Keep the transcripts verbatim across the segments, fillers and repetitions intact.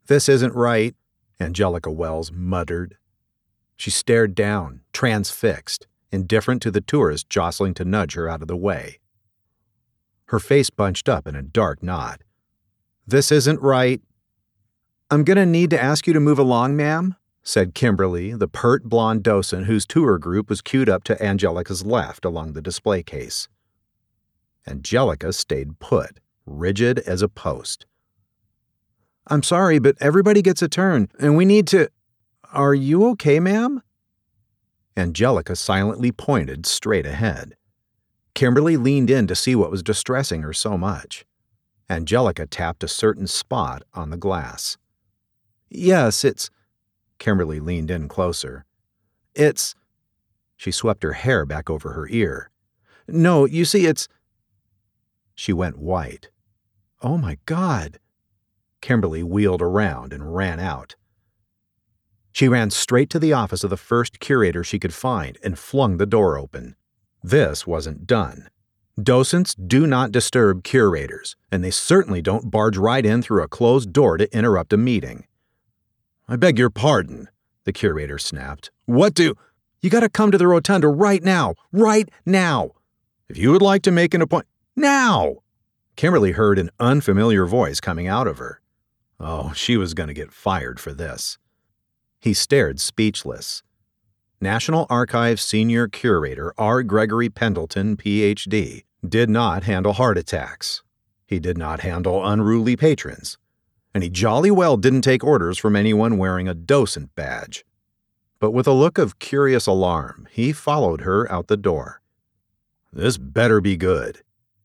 "This isn't right," Angelica Wells muttered. She stared down, transfixed, indifferent to the tourist jostling to nudge her out of the way. Her face bunched up in a dark knot. "This isn't right." "I'm going to need to ask you to move along, ma'am," said Kimberly, the pert blonde docent whose tour group was queued up to Angelica's left along the display case. Angelica stayed put, rigid as a post. "I'm sorry, but everybody gets a turn, and we need to—" "Are you okay, ma'am?" Angelica silently pointed straight ahead. Kimberly leaned in to see what was distressing her so much. Angelica tapped a certain spot on the glass. "Yes, it's—" Kimberly leaned in closer. "It's—" She swept her hair back over her ear. "No, you see, it's—" She went white. "Oh my God!" Kimberly wheeled around and ran out. She ran straight to the office of the first curator she could find and flung the door open. This wasn't done. Docents do not disturb curators, and they certainly don't barge right in through a closed door to interrupt a meeting. "I beg your pardon," the curator snapped. "What do—" "You gotta come to the rotunda right now! Right now! If you would like to make an appointment— Now!" Kimberly heard an unfamiliar voice coming out of her. Oh, she was going to get fired for this. He stared speechless. National Archives Senior Curator R. Gregory Pendleton, P H D, did not handle heart attacks. He did not handle unruly patrons. And he jolly well didn't take orders from anyone wearing a docent badge. But with a look of curious alarm, he followed her out the door. "This better be good."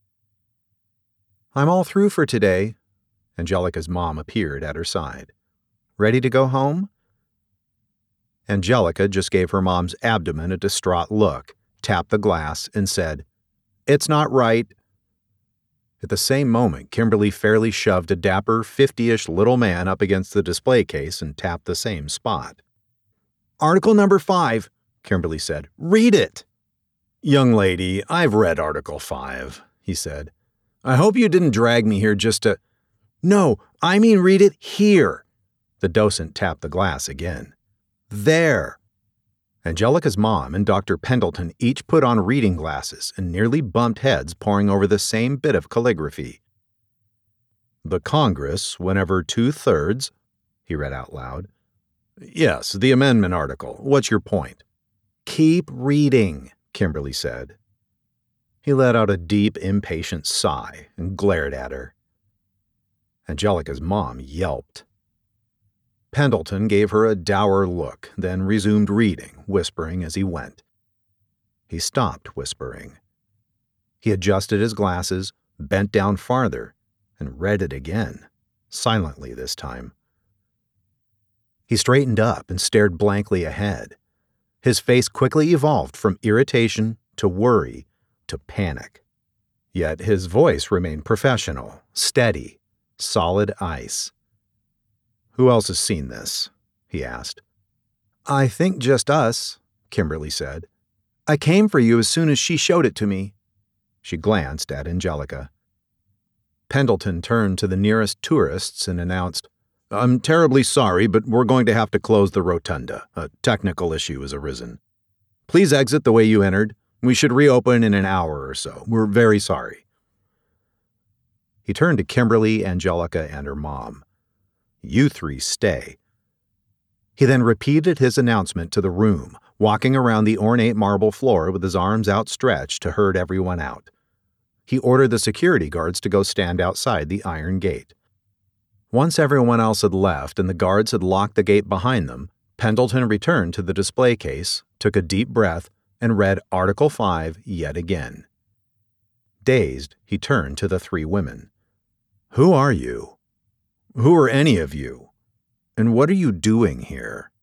"I'm all through for today." Angelica's mom appeared at her side. "Ready to go home?" Angelica just gave her mom's abdomen a distraught look, tapped the glass, and said, "It's not right." At the same moment, Kimberly fairly shoved a dapper, fifty-ish little man up against the display case and tapped the same spot. "Article number five," Kimberly said. "Read it." "Young lady, I've read Article five, he said. "I hope you didn't drag me here just to—" "No, I mean read it here." The docent tapped the glass again. "There." Angelica's mom and Doctor Pendleton each put on reading glasses and nearly bumped heads poring over the same bit of calligraphy. "The Congress, whenever two-thirds," he read out loud. "Yes, the amendment article. What's your point?" "Keep reading," Kimberly said. He let out a deep, impatient sigh and glared at her. Angelica's mom yelped. Pendleton gave her a dour look, then resumed reading, whispering as he went. He stopped whispering. He adjusted his glasses, bent down farther, and read it again, silently this time. He straightened up and stared blankly ahead. His face quickly evolved from irritation to worry to panic. Yet his voice remained professional, steady, solid ice. "Who else has seen this?" he asked. "I think just us," Kimberly said. "I came for you as soon as she showed it to me." She glanced at Angelica. Pendleton turned to the nearest tourists and announced, "I'm terribly sorry, but we're going to have to close the rotunda. A technical issue has arisen. Please exit the way you entered. We should reopen in an hour or so. We're very sorry." He turned to Kimberly, Angelica, and her mom. "You three stay." He then repeated his announcement to the room, walking around the ornate marble floor with his arms outstretched to herd everyone out. He ordered the security guards to go stand outside the iron gate. Once everyone else had left and the guards had locked the gate behind them, Pendleton returned to the display case, took a deep breath, and read Article five yet again. Dazed, he turned to the three women. "Who are you? Who are any of you? And what are you doing here?"